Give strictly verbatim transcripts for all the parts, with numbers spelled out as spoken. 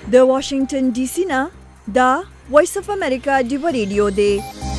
د واشنگټن ډي سي نه دا وایس اف امریکا ډیو ریډیو دی.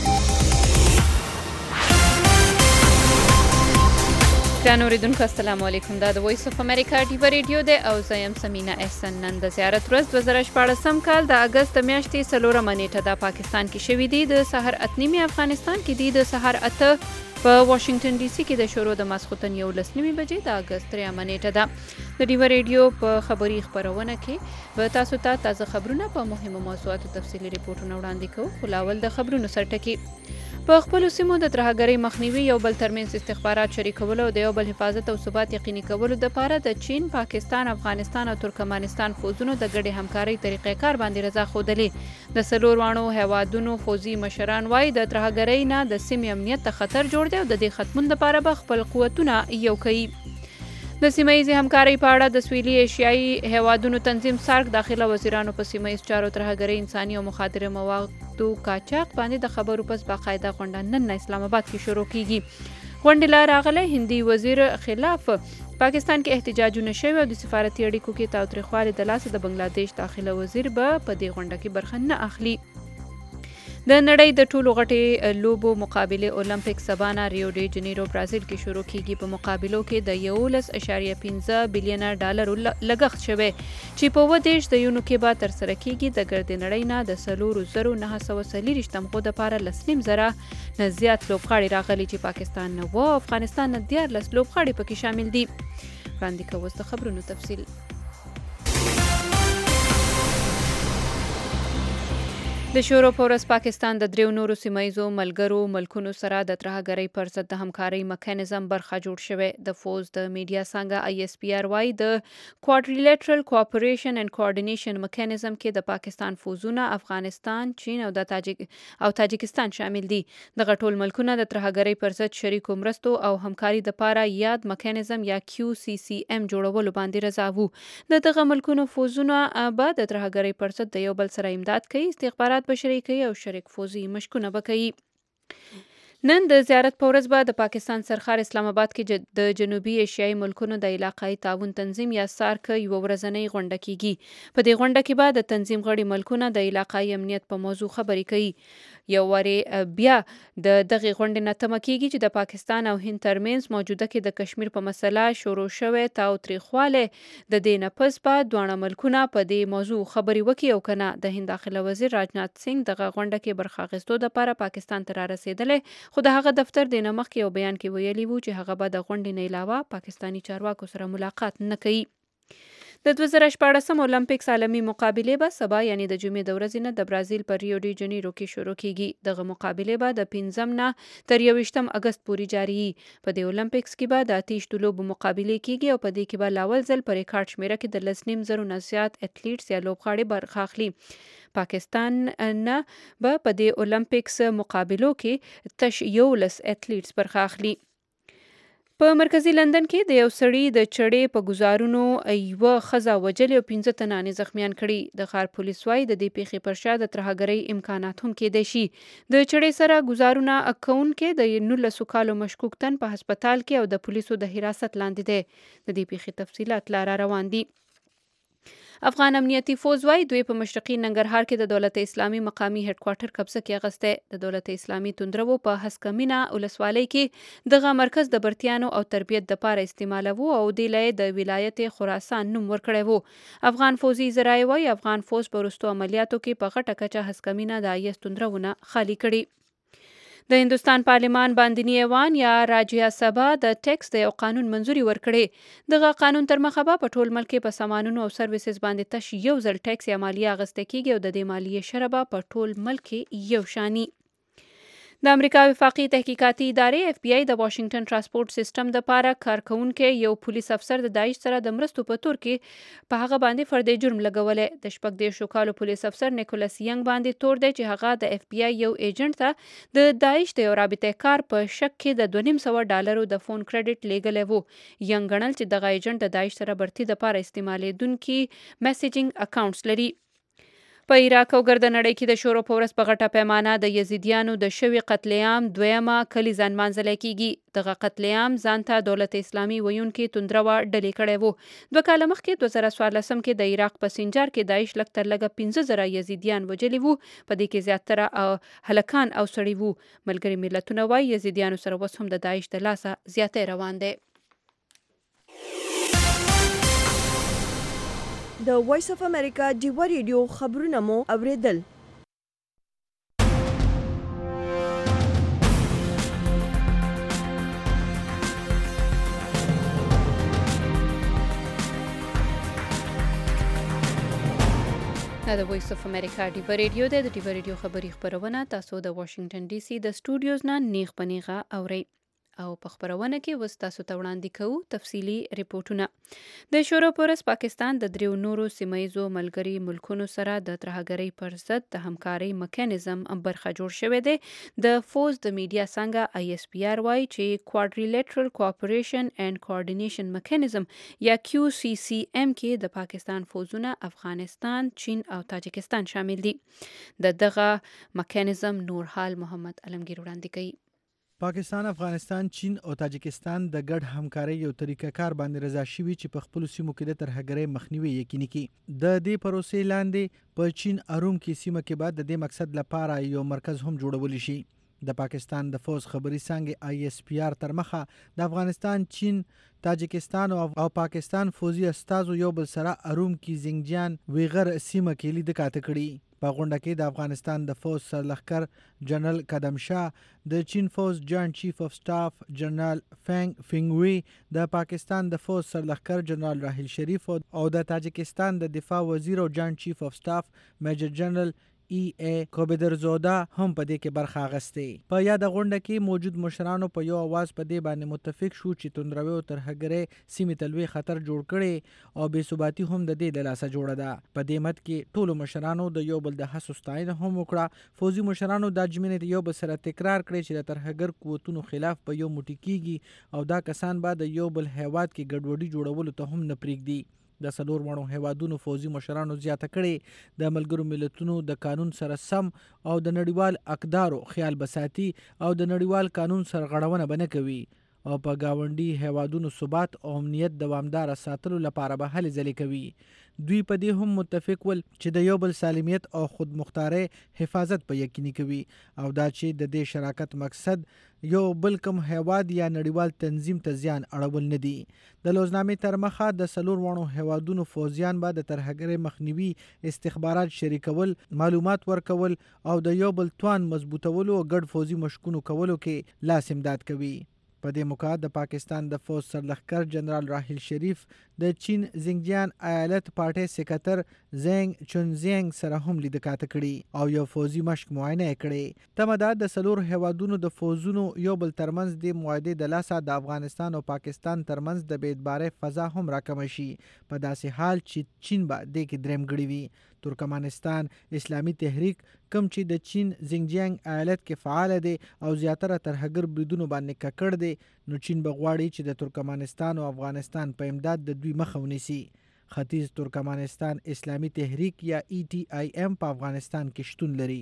ګران اوریدونکو السلام علیکم. دا د وایس اف امریکا ډیو ریډیو دی او زه یم سمینا احسن. نن د زیارت ورځ دوه زره شپاړسم کال د اګست میاشتې څلورمه نیټه د پاکستان کې شوې دي. د سحر اته نیمې افغانستان کې دي. د سحر اته په واشنگټن ډي سي کې د شروع د ماسخوتن یولس نیمې بجې د اګست دریمه نیټه ده. د ډیو ریډیو په خبري خبرونه کې به تاسو ته تازه خبرونه په مهمو موضوعاتو تفصیلي ریپورتونه وړاندې کوو. خو لاول د خبرونو سرټکي. په خپل سیمو د ترهګرۍ مخنیوي، یو بل ترمنځ استخبارات شریکولو او د یو بل حفاظت او ثبات یقیني کولو لپاره د چین، پاکستان، افغانستان او ترکمنستان فوزونو د ګډې همکارۍ طریقې کار باندې رضا ښودلې. د څلور واړو هیوادونو فوزي مشران وایي د ترهګرۍ نه د سیمې امنیت ته خطر جوړ دی او د دې ختمون لپاره به خپل قوتونه یو کوي. د سیمه ییزې همکارۍ په اړه د سویلي ایشیایي هیوادونو تنظیم سارک داخله وزیرانو په سیمه ییز چارو، ترهګرۍ، انساني او مخدره موادو قاچاق باندې د خبرو پس باقاعده غونډه نن اسلام آباد کې شروع کیږي. غونډې لا راغلی هندي وزیر خلاف پاکستان کې احتجاجونه شوي او د سفارتي اړیکو کې تاوتریخوالي د لاسه د بنگلاديش داخله وزیر به په دې غونډه کې برخه نه اخلي. د نړۍ د ټولو غټې لوبو مقابله اولمپیک سبا نه ریو ډی جنیرو برازیل کې شروع کیږي. په مقابلو کې د یولس اعشاریه پنځه بلین ډالر لګښت شوی چې په اووه دېرش ځایونو کې به ترسره کیږي. د ګردې نړۍ نه د څلورو زرو نهه سوه څلېرویشت تمغو دپاره لس نیم زره نه زیات لوبغاړي راغلي چې پاکستان نه وه او افغانستان نه دیارلس لوبغاړي پکې شامل دي. وړاندې کوو اوس د خبرونو تفصیل. د شروع په ورځ پاکستان د دریو نورو سیمهیزو ملګرو ملکونو سره د ترهګرۍ پر ضد د همکارۍ میکانیزم برخه جوړ شوی. د فوز د میډیا څانګه آی ایس پی آر وايي د کوادریلیټرل کوآپریشن اینڈ کوارډینیشن میکانیزم کې د پاکستان فوزونه افغانستان، چین او د تاجک او تاجکستان شامل دي. دغه ټول ملکونه د ترهګرۍ پر ضد شریکو مرستو او همکاري لپاره یاد میکانیزم یا کیو سی سی ام جوړولو باندې رضا وو. د دغه ملکونو فوزونه به د ترهګرۍ پر ضد د یو بل سره امداد کوي، استخبارات بشري کوي او شریک فوزي مشکونه به کوي. نن د زیارت په ورځ به د پاکستان سرخار اسلام آباد کې د جنوبي ایشیایي ملکونو د علاقايي تعاون تنظیم یا سارک یوه ورځنۍ غونډه کیږي. په دې غونډه کې به د تنظیم غړي ملکونه د علاقايي امنیت په موضوع خبرې کوي. یو وارې بیا د دغې غونډې نه تمه کیږي چې د پاکستان او هند ترمنځ موجوده کې د کشمیر په مسله شروع شوی تاوتریخوالی د دې نه پس به دواړه ملکونه په دې موضوع خبرې وکړي او که نه. د هند داخله وزیر راجنات سنګ دغه غونډه کې برخه اخیستو دپاره پاکستان ته رارسېدلی، خو د هغه دفتر د نه مخکې یو بیان کې ویلي وو چې هغه به د غونډې نه علاوه پاکستاني چارواکو سره ملاقات نه کوي. د دوه زره شپاړسم اولمپیکس عالمي مقابلې به سبا یعنی د جمعې د ورځې نه د برازیل په ریو ډی جنیرو کې شروع کیږي. دغه مقابلې به د پنځم نه تر یوویشتم اګست پورې جاري وي. په دې اولمپیکس کې به د اتیش د لوبو مقابلې کیږي او په دې کې به لاول ځل په ریکارډ شمیره کې د لس نیم زرو نه زیات اتلیټس یا لوبغاړي برخه اخلي. پاکستان نه به په دې اولمپیکس مقابلو کې تش یولس اتلیټس برخه اخلي. په مرکزی لندن کې د یو سړي د چړې په ګزارونو یوه ښځه وجلې او پنځه تنانې زخمیان کړي. د ښار پولیس وایي د دې پیښې پر شا د ترهګرۍ امکانات هم کیدای شي. د چړې سره ګزارونه کوونکی د نولسو کالو مشکوک تن په هسپتال کې او د پولیسو د حراست لاندې دی. د دې پیښې تفصیلات لا را روان دي. افغان امنیتي فوز وایي دوی په مشرقي ننګرهار کې د دولت اسلامي مقامي هډ کوارټر قبضه کې اخیستی. د دولت اسلامي توندرو په هسکمینه ولسوالۍ کې دغه مرکز د برتیانو او تربیت دپاره استعمالوو او دې له د ولایت خراسان نوم ورکړی وو. افغان فوزي ذرایع وایي افغان فوز په وروستو عملیاتو کې په غټه کچه هسکمینه د آی ایس توندرونه خالي کړي. د هندوستان پارلمان باندنی ایوان یا راجیا سبا د ټیکس د یو قانون منظوري ورکړي. دغه قانون تر مخه به په ټول ملک کې په سامانونو او سرویسز باندې تش یو ځل ټیکس یا مالیه اخیستل کیږي او د دې مالیې شرح به په ټول ملک کې یو شاني. د امریکا وفاقي تحقیقاتي ادارې اف بی آی د واشنگټن ترانسپورت سیسټم دپاره کارکونکي یو پولیس افسر د داعش سره د مرستو په تور کې په هغه باندې فردي جرم لګولی. د شپږ دېرشو کالو پولیس افسر نیکولاس ینګ باندې تور دی چې هغه د اف بی آی یو ایجنټ ته د داعش د یو رابطې کار په شک کې د دوه نیم سوه ډالرو د فون کریډټ لیږلی وو. ینګ ګڼل چې دغه ایجنټ د داعش سره برتي دپاره استعمالیدونکي میسیجینګ اکاونټس لري. په عراق او ګرد نړۍ کې د شورو په ورځ په غټه پیمانه د یزیدیانو د شوي قتل عام دویمه کلیزه نمانځل کیږي. دغه قتل عام ځان ته دولت اسلامي ویونکي توندروه ډلې کړی وو. دوه کاله مخکې دوه زره څوارلسم کې د عراق په سنجار کې داعش لږ تر لږه پنځه زره یزیدیان وژلي وو. په دې کې زیاتره هلکان او سړي وو. ملګري ملتونه وایي یزیدیانو سره اوس هم د داعش د لاسه زیاتی روان دی. د وایس اف امریکا ډیوه ریډیو خبرونه مو اوریدل. دا د وایس اف امریکا ډیوه ریډیو دی. د ډیوه ریډیو خبري خبرونه تاسو د واشنگټن ډي سي د سټوډیوز نه نیغ په نیغه اورئ. او په خبرونه کې وس تاسو ته وړاندې کوو تفصیلی ریپورتونه. د شورو په ورځ پاکستان د دریو نورو سیمایزو ملګري ملکونو سره د ترهګرۍ پر ضد د همکارۍ میکانیزم برخه جوړ شوی دی. د فوز د میډیا څنګه آی اس پی آر وای چې کوادریلیټرل کوآپریشن اینڈ کوارډینیشن میکانیزم یا کیو سی سی ام کې د پاکستان فوزونه افغانستان، چین او تاجکستان شامل دي. د دغه میکانیزم نور حال محمد علمگیر وړاندې کوي. پاکستان، افغانستان، چین او تاجکستان د ګډ همکارۍ یو طریقه کار باندې رضا شوي چې په خپل سیمو کې د ترهګرۍ مخنیوي یقیني کړي. د دې پروسې لاندې په چین اروم کې سیمه کې بعد د دې مقصد لپاره یو مرکز هم جوړول شي. د پاکستان د فوز خبري څانګې آی اس پی آر تر مخه د افغانستان، چین، تاجکستان او پاکستان فوزي استازو یو بل سره اروم کې زنګجان ویغر سیمه کې لید کاته کړي. په غونډه کې د افغانستان د فوز سرلښکر جنرال قدم شاه، د چین فوز جوائنٹ چیف اف سټاف جنرال فنګ فنګوي، د پاکستان د فوز سرلښکر جنرال راحیل شریف او د تاجکستان د دفاع وزیر او جوائنٹ چیف اف سټاف میجر جنرال ای ای کوبیدرزودا هم په دې کې برخه اخیستې. په یاد غونډه کې موجود مشرانو په یو اواز په دې باندې متفق شو چې توندروي او ترهګرۍ سیمې ته لوی خطر جوړ کړي او بې ثباتي هم د دې د لاسه جوړه ده. په دې مت کې ټولو مشرانو د یو بل د هڅو ستاینه هم وکړه. فوزي مشرانو دا ژمنې د یو بل سره تکرار کړې چې د ترهګر قوتونو خلاف په یو موټی کیږي او دا کسان به د یو بل هیواد کې ګډوډي جوړولو ته هم نه پرېږدي. د څلور مړو هیوادونو فوزي مشرانو زیاته کړي د ملګرو ملتونو د قانون سره سم او د نړیوال اقدارو خیال بساتي او د نړیوال قانون سرغړونه بنه کوي او په گاونډي هیوادونو ثبات او امنیت دوامدار ساتلو لپاره به هلې ځلې کوي. دوی په دې هم متفق ول چې د یو بل سالمیت او خودمختارۍ حفاظت په یقیني کوي او دا چې د دې شراکت مقصد یو بل کوم هیواد یا نړیوال تنظیم ته زیان اړول نه دي. د لوزنامې تر مخه د څلور وړو هیوادونو فوزیان به د ترهګرۍ مخنیوي، استخبارات شریکول، معلومات ورکول او د یو بل توان مضبوطولو او ګډ فوزي مشقونو کولو کې لاس امداد کوي. په دې موقع د پاکستان د فوز سرلښکر جنرال راحیل شریف د چین زنګجیان ایالت پارټي سکرټر زنګ چونزینګ سره هم لید کاته کړي او یو فوزي مشق معاینه کړي. تمه ده د څلور هیوادونو د فوزونو یو بل ترمنځ د معاهدې د لاسه د افغانستان او پاکستان ترمنځ د بې اعتبارۍ فضا هم راکمه شي، په داسې حال چې چین به دې کې دریم ګړی وي. ترکمنستان اسلامي تحریک کم چې د چین زنګجیانګ ایالت کې فعال دی او زیاتره ترهګر بریدونو باندې ککړ دی، نو چین بغواړي چې د ترکمنستان او افغانستان په امداد د دوی مخه ونیسي. ختیځ ترکمنستان اسلامي تحریک یا ای ټی آی ایم په افغانستان کې شتون لري.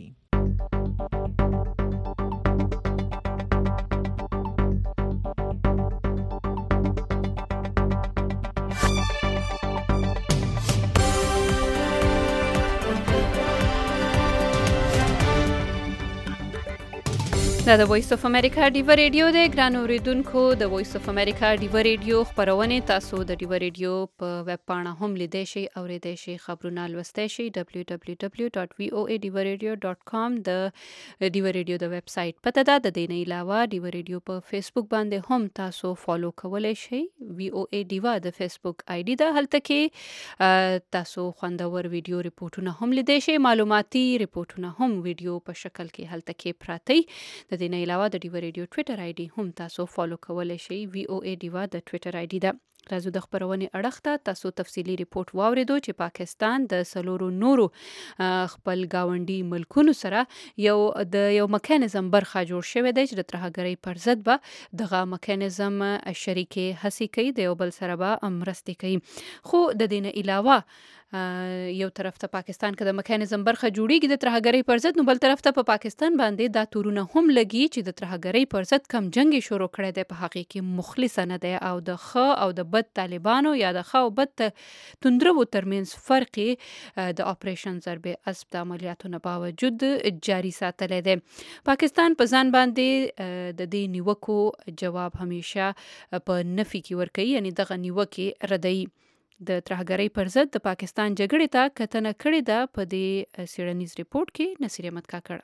دا د وایس اف امریکا ډیوه ریډیو دی. ګرانو اوریدونکو، د وایس اف امریکا ډیوه ریډیو خبرونه تاسو د ډیوه ریډیو په ویب پاڼه هم لیدئ شئ، اوریدئ شئ، خبرونه لوستئ شئ. دبلیو دبلیو دبلیو ډاټ وی او ای ډیوه ریډیو ډاټ کام د ډیوه ریډیو د ویب سایټ پته ده. د دې نه علاوه ډیوه ریډیو په فیسبوک باندې هم تاسو فالو کولی شئ. وی او ای ډیوه د فیسبوک آی ډي ده. هلته کې تاسو خوندور ویډیو ریپورتونه هم لیدئ شئ، معلوماتي ریپورتونه هم ویډیو په شکل کې هلته کې پراته. د دې نه علاوه د ډیوه ریډیو ټویټر آی ډي هم تاسو فالو کولی شئ. وی او ای ډیوه د ټویټر آی ډي ده. راځو د خبرونې اړخ ته. تاسو تفصیلي ریپورت واوریدو چې پاکستان د سلورو نورو خپل گاونډي ملکونو سره یو د یو میکانیزم برخه جوړ شوی دی چې د ترهګرۍ پر ضد به دغه میکانیزم شریکي هڅې کوي، د یو بل سره به مرستې کوي. خو د دې نه علاوه یو طرف ته پاکستان کې د میکانیزم برخه جوړیږي د ترهګرۍ پر ضد، نو بل طرف ته په پا پاکستان باندې دا تورونه هم لګي چې د ترهګرۍ پر ضد کم جنگ شروع کړی دی په حقیقت کې مخلص نه دی او د ښه او د بد طالبانو یا د ښه او بد توندرو ترمنځ فرق د اپریشن ضرب اسب د عملیاتو نه باوجود جاری ساتلی دی. پاکستان په ځان باندې د دې نیوکو جواب همیشه په نفي کې ورکوي، یعنی دغه نیوکې ردوي. د ترهګرۍ پر ضد د پاکستان جګړې ته کتنه کړې ده په دې څېړنیز ریپورت کې نصیر احمد کاکړ.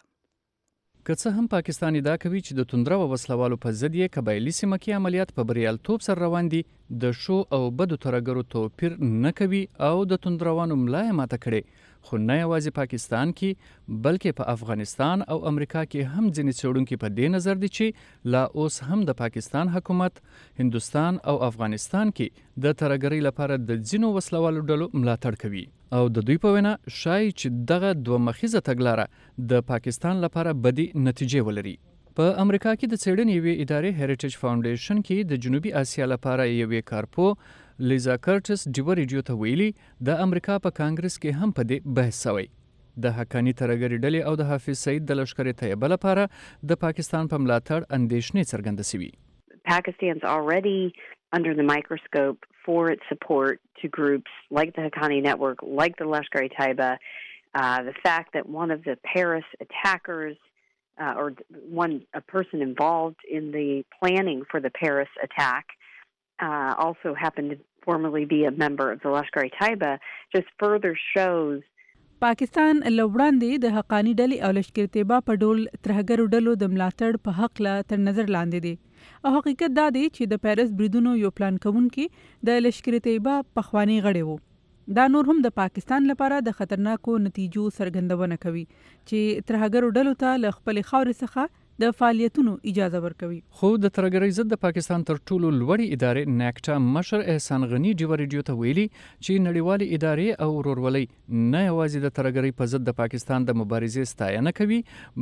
که څه هم پاکستان ادعا کوي چې د توندره او وسلوالو په ضد یې قبایلي سیمه کې عملیات په بریالیتوب سره روان دي، د شو او بدو ترهګرو توپیر نه کوي او د توندروانو ملا یې ماته کړې. خو نه یوازې پاکستان کې بلکې په افغانستان او امریکا کې هم ځینې څېړونکي په دې نظر دي چې لا اوس هم د پاکستان حکومت هندوستان او افغانستان کې د ترهګرۍ لپاره د ځینو وسلوالو ډلو ملاتړ کوي او د دوی په وینا ښایي چې دغه دوه مخیزه تګلاره د پاکستان لپاره بدې نتیجې ولري. په امریکا کې د څېړنې یوې ادارې هریټیج فاونډیشن کې د جنوبي اسیا لپاره یوې کارپو لیزا کرټس ډیو ریډیو ته ویلي د امریکا په کانګرس کې هم په دې بحث شوی. د حقاني ترهګرۍ ډلې او د حافظ سعید د لښکرې طیبه لپاره د پاکستان په ملاتړ اندېښنې څرګنده شوي. Pakistan's already under the microscope for its support to groups like the Haqqani Network, like the Lashkar-e-Taiba. Uh, the fact that one of the Paris attackers uh, or one a person involved in the planning for the Paris attack uh, also happened to formerly be a member of the Lashkar-e-Taiba just further shows پاکستان لوړاندې د حقانی ډلې او لشکر طیبه په ډول ترهګرو ډلو د ملاتړ په حق لا تر نظر لاندې دي او حقیقت دا دی چې د پیرس بریدونو یو پلان کوونکي د لشکر طیبه پخوانی غړي وو. دا نور هم د پاکستان لپاره د خطرناکو نتیجو څرګندونه کوي چې ترهګرو ډلو ته له خپل خاورې څخه د فعالیتونو اجازه ورکوي. خو د ترهګرۍ ضد د پاکستان تر ټولو لوړې ادارې نیکټا مشر احسان غنی ډیو ریډیو ته ویلي چې نړیوالې ادارې او ورورولۍ نه یوازې د ترهګرۍ په ضد د پاکستان د مبارزې ستاینه کوي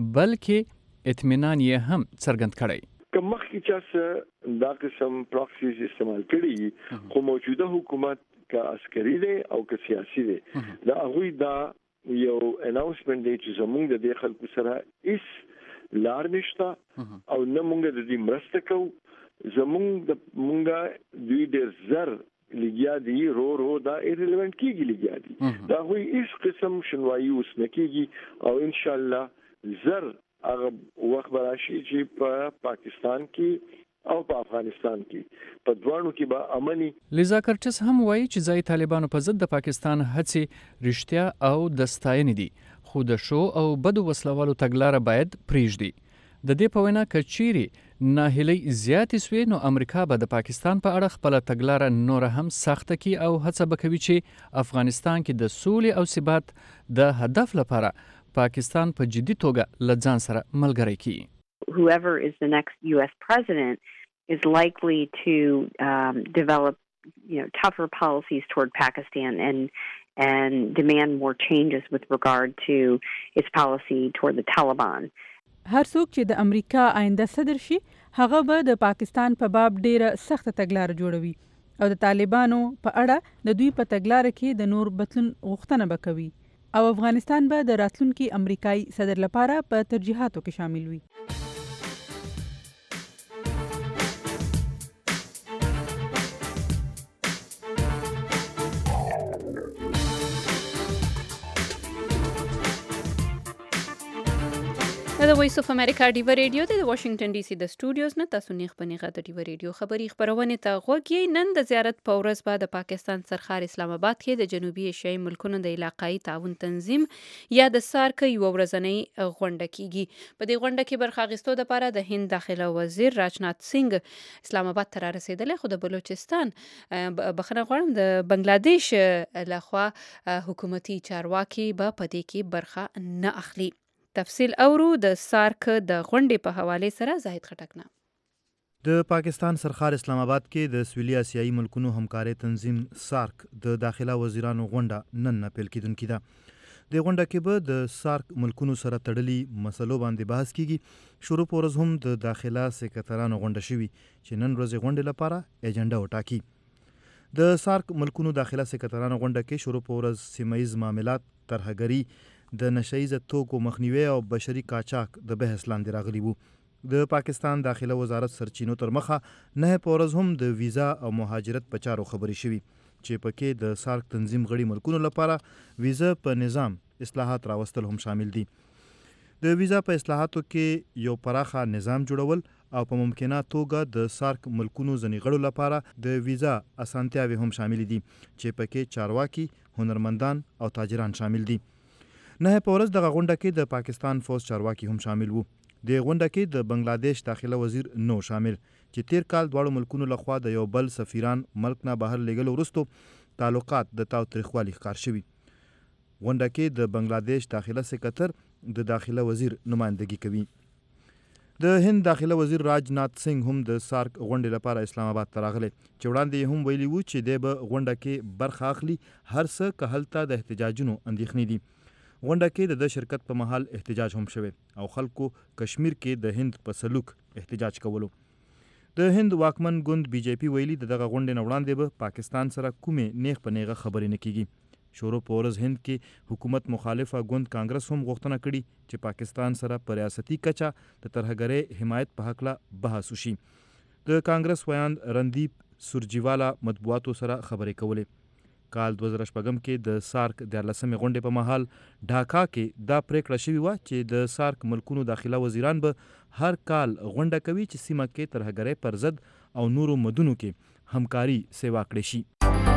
بلکې اطمینان یې هم څرګند کړی. که مخکې چا څه دا قسم پراکسیز استعمال کړي خو موجوده حکومت که عسکري دی او که سیاسي دی د هغوی دا یو اناونسمنت دی چې زموږ د دې خلکو سره هیڅ لار نشته او نه مونږ د دې مرسته کوو. زموږ د مونږ دوی ډېر زر لګیا دي رو رو دا ایرلیونټ کېږي لګیا دي دا هغوی هیڅ قسم شنوایي اوس نه کېږي او انشاءالله زر هغه وخت به راشي چې په پاکستان کې او په افغانستان کې په دواړو کې به امني. لیزا کرټس هم وایي چې ځای طالبانو په ضد د پاکستان هڅې رښتیا او د ستاینې دي خو د شو او بدو وسلوالو تګلاره باید پریږدي. د دې په وینا که چیرې ناهیلۍ زیاتې سوې نو امریکا به د پاکستان په اړه خپله تګلاره نوره هم سخته کړي او هڅه به کوي چې افغانستان کې د سولې او ثبات د هدف لپاره پاکستان په جدي توګه له ځان سره ملګری کړي. Whoever is the next U S president is likely to um, develop, you know, tougher policies toward Pakistan and and demand more changes with regard to its policy toward the Taliban. هر څوک چې د امریکا آینده صدر شي هغه به د پاکستان په باب ډیره سخت تګلاره جوړوي او د طالبانو په اړه د دوی په تګلاره کې د نور بدلون غوښتنه به کوي او افغانستان به د راتلونکي امریکایي صدر لپاره په ترجیحاتو کې شامل وي. د وایس اف امریکا ډیو ریډیو د واشنگټن ډي سي د سټوډیوز نه تاسو نه خبرونه د ډیو ریډیو خبري خبرونه ته غوږی. نن د زیارت په ورځ بعد د پاکستان سرخار اسلام آباد کې د جنوبي ایشیايي ملکونو د علاقائی تعاون تنظیم یا د سارک یو ورځنۍ غونډه کیږي. په دې غونډه کې برخه اخیستو لپاره د هند داخله وزیر راجنات سنگ اسلام آباد ته رسیدلی خو د بلوچستان بخنه غواړم د بنگلاديش لخوا حکومتي چارواکي به په دې کې برخه نه اخلي. تفصیل اورو د سارک د غونډې په حواله سره زاهد خټک نه. د پاکستان سرخار اسلام آباد کې د سویلي اسیایي ملکونو همکارۍ تنظیم سارک د داخله وزیرانو غونډه نن نه پیل کیدونکې ده. د غونډه کې به د سارک ملکونو سره تړلي مسلو باندې بحث کیږي. شروع په ورځ هم د داخله سکرټرانو غونډه شوي چې نن ورځې غونډې لپاره ایجنډا وټاکي. د سارک ملکونو داخله سکرټرانو غونډه کې شروع په ورځ سیمه‌ییز معاملات، ترهګري، د نشهیز توکو مخنیوي او بشري قاچاق د بحث لاندې راغلي وو. د پاکستان داخله وزارت سرچینو تر مخه نه په ورځ هم د ویزا او مهاجرت په چارو خبرې شوي چې پکې د سارک تنظیم غړي ملکونو لپاره ویزا په نظام اصلاحات راوستل هم شامل دي. د ویزا په اصلاحاتو کې یو پراخه نظام جوړول او په ممکنه توګه د سارک ملکونو ځینې غړو لپاره د ویزا اسانتیاوې هم شامل دي چې پکې چارواکي، هنرمندان او تاجران شامل دي. نه په ورځ دغه غونډه کې د پاکستان فوج چارواکي هم شامل وو. د غونډه کې د بنگلاديش داخله وزیر نو شامل چې تیر کال دواړو ملکونو لخوا د یو بل سفیران ملک نه بهر لېږلو وروسته تعلقات د تاوتریخوالي ښکار شوي. غونډه کې د بنگلاديش داخله سکرټر د داخله وزیر نمائندګي کوي. د هند داخله وزیر راج نات سنگ هم د سارک غونډې لپاره اسلام آباد ته راغلی چې وړاندې هم ویلي وو چې دی به غونډه کې برخه اخلي، هر څه که هلته د احتجاجونو اندېښنې دي. غونډه کې د د شرکت په محل احتجاج هم شوی او خلکو کشمیر کې د هند په سلوک احتجاج کولو. د هند واکمن ګوند بی جے پی ویلي د دغه غونډې نه وړاندې به پاکستان سره کومې نیغ په نیغه خبرې نه کیږي. شروع په ورځ هند کې حکومت مخالفه ګوند کانګرس هم غوښتنه کړې چې پاکستان سره په ریاستي کچه د ترهګرۍ حمایت په هکله بحث وشي. د کانګرس ویاند رندیپ سورجیوالا مطبوعاتو سره خبرې کولې. کال دوه زره شپږم کې د سارک دیارلسمې غونډې په مهال ډاکا کې دا پریکړه شوې وه چې د سارک ملکونو داخله وزیران به هر کال غونډه کوي چې سیمه کې ترهګرۍ پر ضد او نورو مدونو کې همکاري سیوا کړې شي.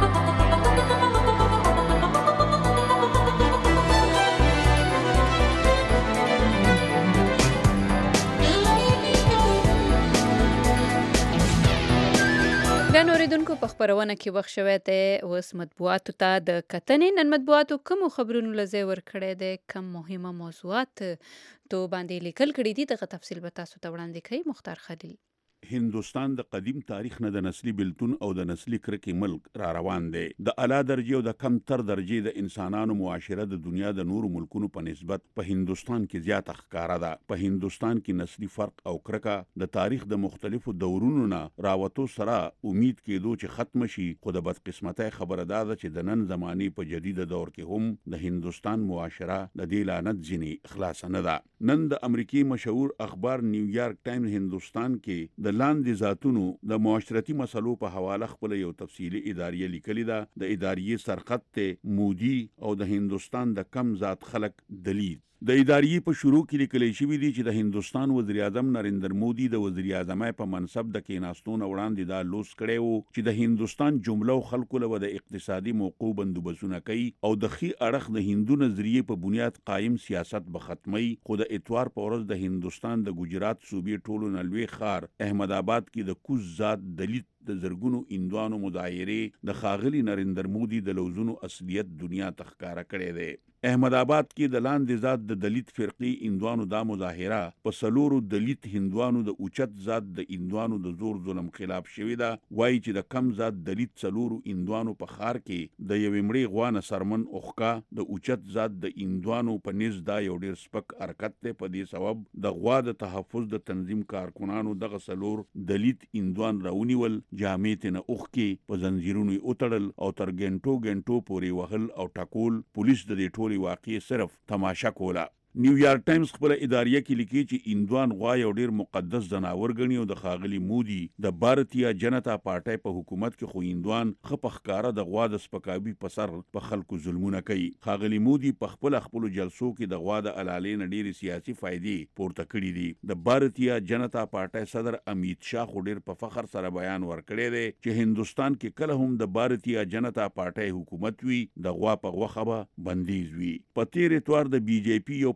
ګران اوریدونکو، په خپرونه کې وخت شوی دی اوس مطبوعاتو ته د کتنې. نن مطبوعاتو کومو خبرونو له ځای ورکړی دی، کم مهمه موضوعات تو باندې لیکل کړي دي، دغه تفصیل به تاسو ته وړاندې کوي مختار خلیل. هندوستان د قدیم تاریخ نه د نسلی بلتون او د نسلی کرکې ملک را روان دی. د اعلی درجه او د کم تر درجه د انسانانو معاشره د دنیا د نورو ملکونو په نسبت په هندوستان کې زیاته ښکاره ده. په هندوستان کې نسلی فرق او کرکه د تاریخ د مختلفو دورونو نه راوتو سره امید کېدو چې ختم شي، خو د بدقسمتۍ خبره ده چې د نن زمانې په جدید دور کې هم د هندوستان معاشره د دې لعنت ځینې خلاص نه ده. نن د امریکای مشهور اخبار نیویارک ټایمز هندوستان کې د لاندې ذاتونو د معاشرتي مسلو په حواله خپل یو تفصیلي اداریه لیکلې ده. د اداریې سرخط ته مودي او د هندوستان د کم ذات خلک دلیل. د اداریې په شروع کې لیکل شوی دی چې د هندوستان وزیر اعظم نریندر مودي د وزیر اعظمۍ په منصب د کېناستو نه وړاندې دا لوس کړی وو چې د هندوستان جمله او خلکو له د اقتصادي موقعو بندوبستونه کوي او د ښي اړخ د هندو نظریې په بنیاد قایم سیاست به ختمي. خو د اتوار په ورځ د هندوستان د ګجرات صوبې ټولو نه لوی ښار احمد آباد کې د کوز ذات دلیت د زرګونو هندوانو مظاهرې د ښاغلي نریندر مودي د لوزونو اصلیت دنیا ته ښکاره کړی دی. احمد آباد کې د لاندې ذات د دلیت فرقې هندوانو دا مظاهره په سلورو دلیت هندوانو د اوچت ذات د هندوانو د زور ظلم خلاف شوې ده. وایي چې د کم ذات دلیت سلورو هندوانو په ښار کې د یوې مړې غوا نه سرمن اوښکا د اوچت ذات د هندوانو په نس دا یو ډېر سپک حرکت دی. په دې سبب د غوا د تحفظ د تنظیم کارکنانو دغه سلور دلیت هندوان راونیول، جامې ته نه اوښکې په زنځیرونو یې وتړل او تر ګنټو ګنټو پورې وهل او ټکول. پولیس د دې ټولې واقعي صرف تماشا کوله. نیویارک ټایمز خپل اداریه کې لیکي چې هندوان غوا یو ډیر مقدس ځناور ګڼي او د ښاغلي مودي د بھارتیا جنتا پارټۍ په حکومت کې خو هندوان ښه په ښکاره د غوا د سپکاوي په سر په خلکو ظلمونه کوي. ښاغلي مودي په خپل خپل جلسو کې د غوا د حلالۍ نه ډېرې سیاسي فایدې پورته کړي دي. د بھارتیا جنتا پارټۍ صدر امیت شاه خو ډیر په فخر سره بیان ورکړی دی چې هندوستان کې کله هم د بھارتیا جنتا پارټۍ حکومت وي د غوا په غوښه به بندیز وي. په تیر اتوار د بی جے پی یو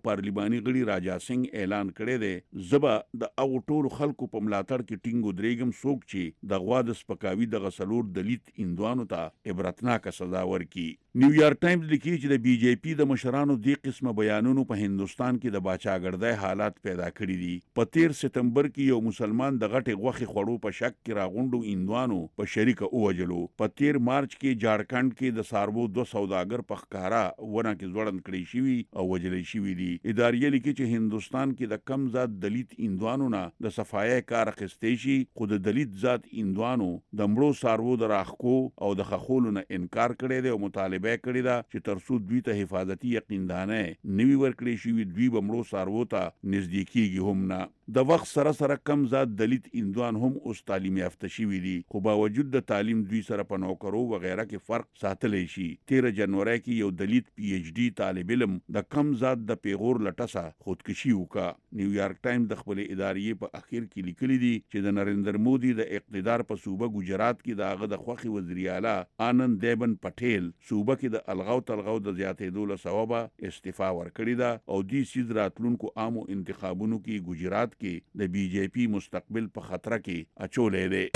پارلیماني غړي راجا سنگ اعلان کړی دی زبا د او ټولو خلکو په ملاتړ کې ټینګو درېګم څوک چې د غوا د سپکاوي د غسلور دلیت اندوانو ته عبرتناک سزا ورکړي. نیویارک ټایمز لیکي چې د بی جے پی د مشرانو دې قسمه بیانونو په هندستان کې د باچاګردۍ حالات پیدا کړي دي. په تیر سپتمبر کې یو مسلمان د غټې غوښې خوړو په شک کې راغونډو اندوانو په شریکه ووجلو. په تیر مارچ کې جارکند کې د ساربو دو سوداګر په ښکارا ونه کې ځوړند کړي شوي او وجلې شوي دي. ادارې لیکي چې هندستان کې د کم ذات دلیت اندوانو نه د صفایي کار اخیستی شي، خو د دلیت ذات اندوانو د مړو ساربو د راښکو او د خښولو نه انکار کړی دی او مطالبه کړې ده چې ترڅو دوی ته حفاظتي یقیندانه نوي ورکړې شوي دوی به مړو څاروو ته نږدې کېږي هم نه. د وخت سره سره کم ذات دلیت اندوان هم اوس تعلیم یافته شوي دي، خو باوجود د تعلیم دوی سره په نوکرو وغیره کې فرق ساتلی شي. تیره جنوري کې یو دلیت پی ایچ ډي طالب علم د کم ذات د پیغور لټسه خودکشي وکړه. نیویارک ټایم د خپل ادارې په اخر کې لیکلي دي چې د نریندر مودي د اقتدار په صوبه ګجرات کې د هغه د خوښي وزیر اعلی آنند دیبن پټیل صوبه کې د الغاو تلغاو د زیاتېدو له سببه استعفا ورکړې ده او دې سیز راتلونکو عامو انتخابونو کې ګجرات کې د بی جے پی مستقبل په خطر کې اچولې دی.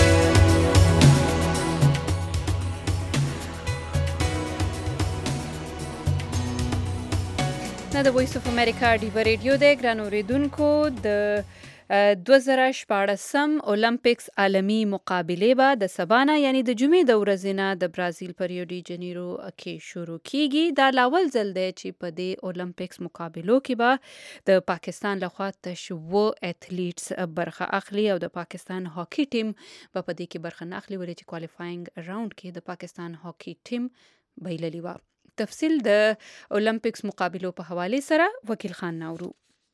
نه د وایس اف امریکا ډیو ریډیو د ګران اوریدونکو د دوه زره شپاړسم اولمپکس عالمي مقابلې به د سبانه یعنی د جمعې د ورځې نه د برازیل په ریو ډی جنیرو کې شروع کیږي. دا لاول ځل دی چې په دې اولمپکس مقابلو کې به د پاکستان لخوا تشو اثلیټس برخه اخلي او د پاکستان هاکی ټیم به په دې کې برخه نه اخلي ولې چې کوالیفاینګ راوند کې د پاکستان هاکی ټیم بایللی و. تفصیل د اولمپکس مقابلو په حواله سره وکیل خان ناورو.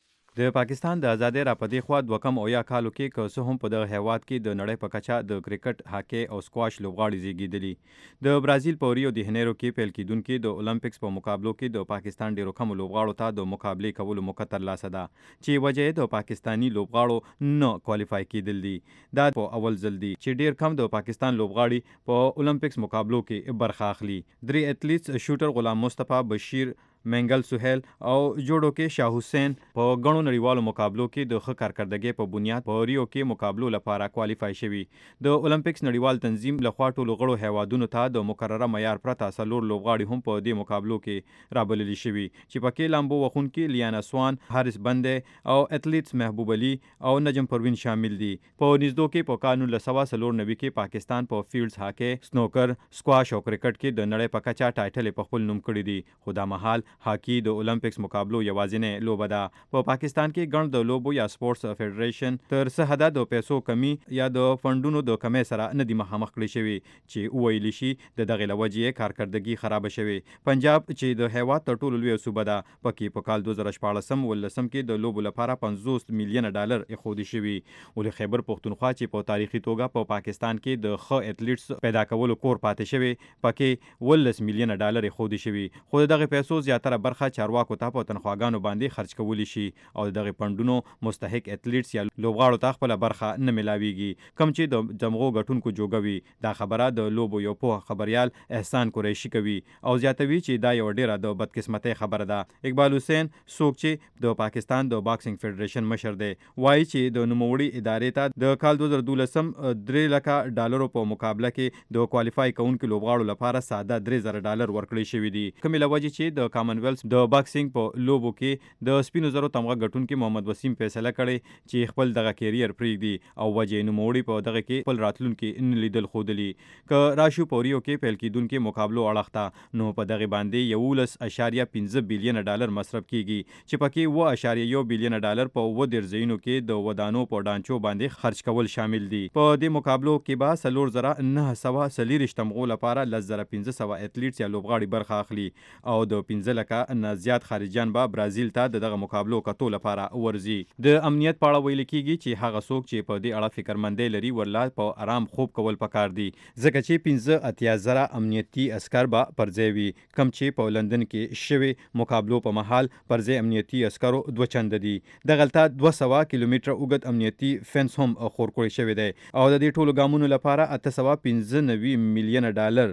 د پاکستان د ازادۍ راپدې خوا دوه کم اویا کالو کې که څه هم په دغه هیواد کې د نړۍ په کچه د کرکټ، هاکی او سکواش لوبغاړي زیږېدلي. د برازیل په ریو دی جنیرو کې پیل کیدونکي د اولمپکس په مقابلو کې د پاکستان ډیرو کم لوبغاړو ته د مقابلې کولو موقع ترلاسه ده چې وجه یې د پاکستانی لوبغاړو نه کوالیفای کیدل دي. دا په اول ځل دی چې ډیر کم د پاکستان لوبغاړي په اولمپکس مقابلو کې برخه اخلي. درې اثلیټس شوټر غلام مصطفی، بشیر منګل سهیل او جوړو کې شاه حسین په غنو نړیوالو مقابلو کې د ښه کارکردګۍ په بنیاد په ریو کې مقابلو لپاره کوالیفای شوي. د اولمپکس نړیوال تنظیم لخوا ټولو غړو هیوادونو ته د مقرره معیار پرته څلور لوبغاړي هم په دې مقابلو کې رابللي شوي چې پکې لامبو وهونکي لیانا سوان، حارث بندې او اثلیټس محبوب علي او نجم پروین شامل دي. په نږدو کې په کال نولس سوه څلور نوي کې پاکستان په فیلډز هاکی، سنوکر، سکواش او کرکټ کې د نړۍ په کچه ټایټل په خپل نوم کړی دی. خو دا مهال هاکی د اولمپکس مقابلو یوازینۍ لوبه ده. په پاکستان کې ګڼ د لوبو یا سپورتس فدریشن تر څه حده د پیسو کمی یا د فندونو د کمی سره نه دي مخامخ کړی شوي چې وویلی شي د دغې له وجې کارکردګي خرابه شوې. پنجاب چې د هیواد تر ټولو لویه صوبه ده پکې په کال دوه زره شپاړسم ولسم کې د لوبو لپاره پنځوس میلیونه ډالر ایښودل شوي. ولې خیبر پښتونخوا چې په تاریخي توګه په پاکستان کې د ښه اثلیټس پیدا کولو کور پاتې شوی پکې ولس میلیونه ډالر ایښودل شوي. خو دغه پیسو زیاتره برخه چارواکو ته په تنخواګانو باندې خرج کولی شي او دغه پندونو مستحق اثلیټس یا لوبغاړو ته خپل برخه نه ملاويږي. کم چې د جمغو غټونکو جوګوي. دا خبره د لوبو یو په خبريال احسان قریشي کوي او زیاتوي چې دا یو ډیره د بدقسمتۍ خبره ده. اقبال حسین څوک چې د پاکستان د باکسینګ فدریشن مشر دی وایي چې د نوموړي ادارې ته د کال دوه زره دولسم درې لکه ډالرو په مقابله کې د کوالیفای کوونکو لوبغاړو لپاره ساده درې زره ډالر ورکړي شوي دي. کومې لوجې چې د کامن ویلث د باکسینګ په لوبو کې د سپینو زرو تمغه ګټونکي محمد وسیم فیصله کړې چې خپل دغه کیریر پرېږدي او وجې نوموړي په دغه کې خپل راتلونکي نه لیدل ښودلي. که راشو په ریو کې پیل کیدونکي مقابلو اړخ ته نو په دغه باندې یولس اشاریه پنځه بیلیونه ډالر مصرف کیږي چې پکې اوه اشاریه یو بیلیونه ډالر په اووه دېرش ځایونو کې د ودانو په ډانچو باندې خرج کول شامل دي. په دې مقابلو کې به څلور زره نه سوه څلېرویشت تمغو لپاره لس زره پنځه سوه اثلیټس یا لوبغاړي برخه اخلي او د پنځه لکه نه زیات خارجیان به برازیل ته دغه مقابلو کتو لپاره ورځي. د امنیت په اړه ویل کیږي چې هغه څوک چې په دې اړه فکرمندۍ لري ورلا په آرام خوب کول پکار دي ځکه چې پنځه اتیا زره امنیتي عسکر به پر ځای وي کم چې په لندن کې شوي مقابلو په مهال پر ځای امنیتي عسکرو دوه چنده دي. دغلته دوه سوه کیلومتره اوږد امنیتي فنس هم خور کړی شوی دی او د دې ټولو ګامونو لپاره اته سوه پنځه نوي میلیونه ډالر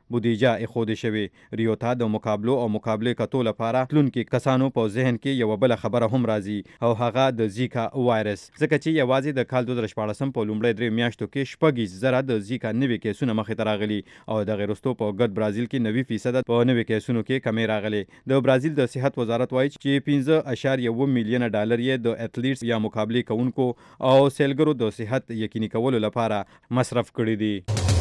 بودیجه ایښودل شوې. ریو ته د مقابلو او مقابلې کتو لپاره تلونکي کسانو په ذهن کې یوه بله خبره هم راځي او هغه د زیکا وایرس، ځکه چې یوازې د کال دوه زره شپاړسم په لومړۍ درې میاشتو کې شپږ زره د زیکا نوي کیسونه مخې ته راغلي او دغې وروستو په ګډ برازیل کې نوي فیصده په نوي کیسونو کې کمې راغلي. د برازیل د صحت وزارت وایي چې پنځه اعشاریه اووه میلیونه ډالر یې د اټلیټس یا مقابلې کوونکو او سیلګرو د صحت یقیني کولو لپاره مصرف کړي دي.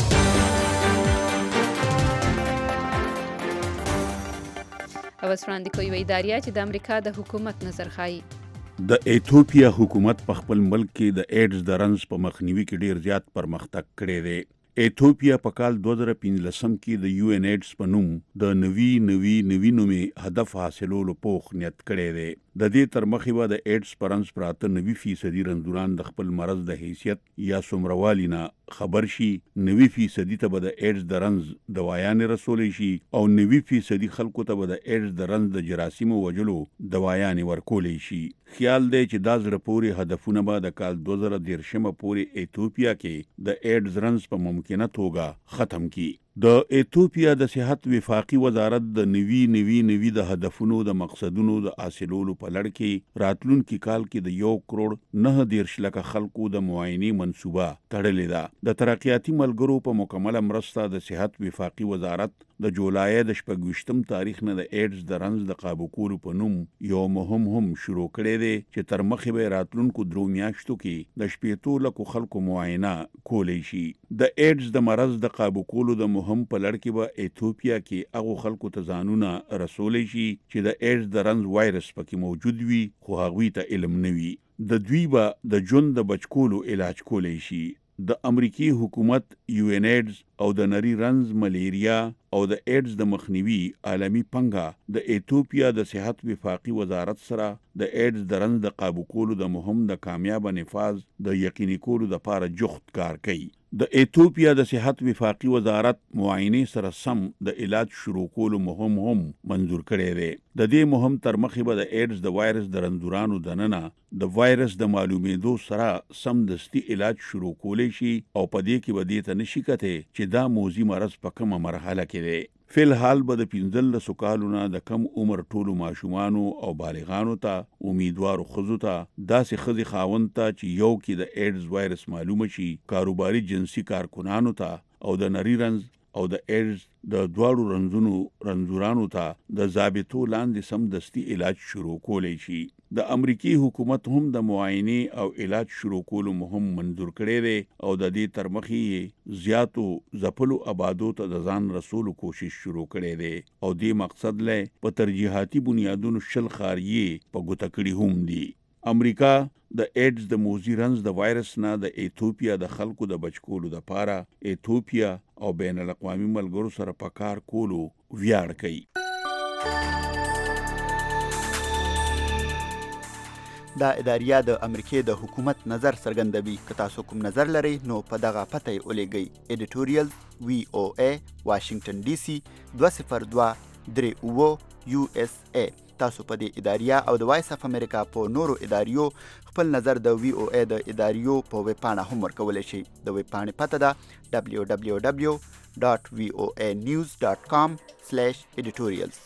اوس وړاندې کوي ادارې چې د امریکا د حکومت نظر ښایي. د ایتوپیا حکومت په خپل ملک کې د ایډز د رنځ په مخنیوي کې ډیر زیات پرمختګ کړی دی. ایتوپیا په کال دوه زره پنځلسم کې د یو ان ایډز په نوم د نوي نوي نوي نومې هدف حاصلولو پوخ نیت کړی دی. د دې تر مخې به د ایډز په رنځ پراته نوي فیصدي رنځوران د خپل مرض د حیثیت یا څومروالي نه خبر شي، نوي فیصدي ته به د ایډز د رنځ دوايانې رسولی شي او نوي فیصدي خلکو ته به د ایډز د رنځ د جراثیمو وجلو دوايانې ورکولی شي. خیال دی چې دا زړه پورې هدفونه به د کال دوه زره دېرشمه پورې ایتوپیا کې د ایډز رنځ په ممکنه توګه ختم کړي. د ایتوپیا د صحت وفاقي وزارت د نوي نوي نوي د هدفونو د مقصدونو د حاصلولو په لړ کې راتلونکي کال کې د یو کروړ نه دېرش لکه خلکو د معاینې منصوبه تړلې ده. د ترقیاتي ملګرو په مکمله مرسته د صحت وفاقي وزارت د جولای د شپږویشتم تاریخ نه د ایډز د رنځ د قابو کولو په نوم یو مهم هم شروع کړی دی چې تر مخې به راتلونکو درو میاشتو کې د شپېتو لکو خلکو معاینه کولی شي. د ایډز د مرض د قابو کولو د مهم په لړ کې به ایتوپیا کې هغو خلکو ته ځانونه رسولی شي چې د ایډز د رنځ وایرس پکې موجود وي خو هغوی ته علم نه وي. د دوی به د ژوند د بچکولو علاج کولی شي. د امریکي حکومت یو ان ایډز او د نري رنځ، ملیریا او د ایډز د مخنیوي عالمي پنګه د ایتوپیا د صحت وفاقي وزارت سره د ایډز د رنځ د قابو کولو د مهم د کامیاب نفاذ د یقیني کولو لپاره جخت کار کوي. د ایتوپیا د صحت وفاقي وزارت معاینې سره سم د علاج شروع کولو مهم هم منظور کړی دی. د دې مهم تر مخې به د ایډز د وایرس د رنځورانو دننه د وایرس د معلومېدو سره سم دستي علاج شروع کولی شي او په دې کې به دې ته نشي کتی چې دا موذي مرض په کومه مرحله کې دی. فی الحال به د پنځلسو کالو نه د کم عمر ټولو ماشومانو او بالغانو ته، امیدوارو ښځو ته، داسې ښځې خاوند ته چې یو کې د ایډز وایرس معلومه شي، کاروباري جنسي کارکنانو ته او د نري رنځ او د ایډز د دواړو رنځونو رنځورانو ته د ضابطو لاندې سمدستي علاج شروع کولی شي. د امریکي حکومت هم د معاینې او علاج شروع کولو مهم منظور کړی دی او د دې تر مخې یې زیاتو ځپلو آبادو ته د ځان رسولو کوشش شروع کړی دی او دې مقصد لی په ترجیحاتي بنیادونو شل ښاریې په ګوته کړي هم دي. امریکا د ایډز د موذي رنځ د وایرس نه د ایتوپیا د خلکو د بچکولو دپاره ایتوپیا او بین الاقوامي ملګرو سره په کار کولو ویاړ کوي. دا اداریه د امریکې د حکومت نظر څرګندوي. که تاسو کوم نظر لرئ نو په دغه پته یې ولیږئ. ایډیټوریل وی او ای واشنگټن ډي سي دوه صفر دوه درې اووه یو اس ای. تاسو په دې اداریه او د وایس اف امریکا په نورو اداریو خپل نظر د وی او ای د اداریو په ویب پاڼه هم ورکولی شئ. د ویب پاڼې پته ده دبلیو دبلیو دبلیو ډاټ وی او ای نیوز ډاټ کام سلیش ایډیټوریلز.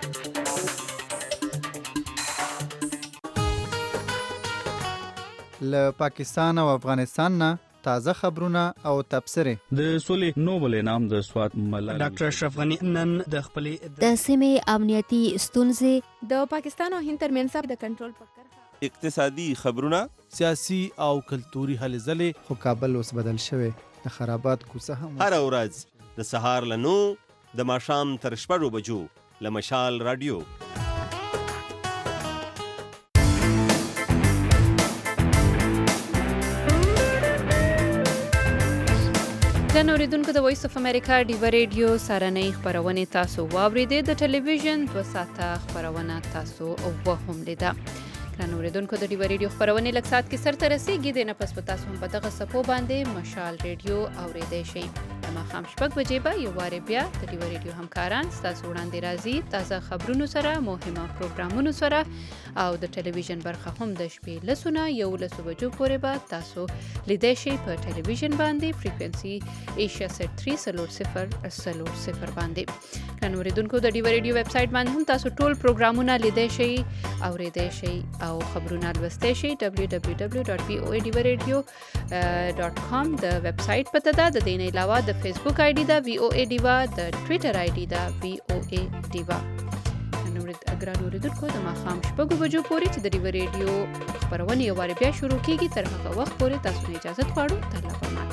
له پاکستان او افغانستان نه تازه خبرونه او تبصرې. د سولې نوبل انعام د سوات ملالۍ ډاکټر اشرف غنی نن د خپلې د سیمې امنیتي ستونزې، د پاکستان او هند ترمنځ د کنټرول په کرښه، اقتصادي خبرونه، سیاسي او کلتوري هلې ځلې. خو کابل اوس بدل شوی، د خرابات کوڅه هم. هر ورځ د سهار له نو د ماښام تر شپږو بجو له مشال رادیو. د اوریدونکو د وایس اف امریکا ډیوه ریډیو سهارنۍ خپرونې تاسو واوریدې. د ټلویزیون دوه ساعته خپرونه تاسو وهم لیده. ګرانو اوریدونکو د ډیو ریډیو خبرونه لږ ساعت کې سر ته رسیږي د نه پس پتا سم په دغه سپو باندې مشال ریډیو اوریدئ شي ما خام شپږ بجې به یو واره بیا د ډیو ریډیو همکاران تاسو وړاندې راځي تازه خبرونو سره مهمه پروګرامونو سره او د ټلویزیون برخه هم د شپې لسونه یو لسو بجو پورې به تاسو لیدئ شي په ټلویزیون باندې فریکوئنسي ایشیا سیټ تھری سلور صفر سلور صفر باندې ګرانو اوریدونکو د ډیو ریډیو ویب سټ باندې هم تاسو ټول پروګرامونه لیدئ شي اوریدئ شي او خبرونه لوستئ شي دبليو دبليو دبليو ډاټ وی او اي ډیو ریډیو ډاټ کام د ویب سټ پته ده. د دې نه علاوه د فیسبوک آی ډي دا وی او اي ډیوا د ټوئیټر آی ډي دا وی او اي ډیوا. نو ګرانو اوریدونکو د ماښام شپږو بجو پورې چې د ډیو ریډیو خبرونه یو واره بیا شروع کیږي تر هغه وخت پورې تاسو اجازه غواړو. الله